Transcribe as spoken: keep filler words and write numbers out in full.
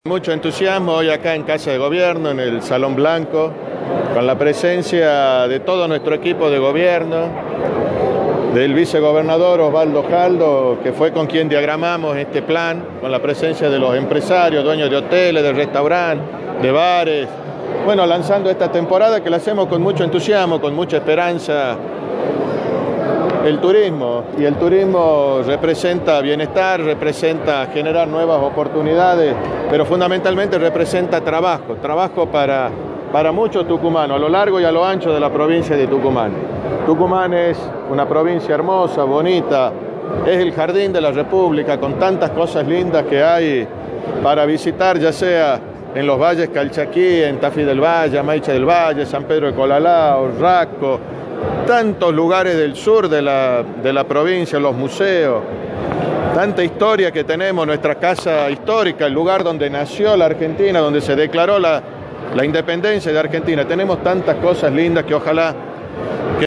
Mucho entusiasmo hoy acá en Casa de Gobierno, en el Salón Blanco, con la presencia de todo nuestro equipo de gobierno, del vicegobernador Osvaldo Jaldo, que fue con quien diagramamos este plan, con la presencia de los empresarios, dueños de hoteles, de restaurantes, de bares. Bueno, lanzando esta temporada que la hacemos con mucho entusiasmo, con mucha esperanza. El turismo, y el turismo representa bienestar, representa generar nuevas oportunidades, pero fundamentalmente representa trabajo, trabajo para, para muchos tucumanos, a lo largo y a lo ancho de la provincia de Tucumán. Tucumán es una provincia hermosa, bonita, es el jardín de la República, con tantas cosas lindas que hay para visitar, ya sea en los valles Calchaquí, en Tafí del Valle, Amaiche del Valle, San Pedro de Colalao, Raco, tantos lugares del sur de la, de la provincia, los museos, tanta historia que tenemos, nuestra casa histórica, el lugar donde nació la Argentina, donde se declaró la, la independencia de Argentina. Tenemos tantas cosas lindas que ojalá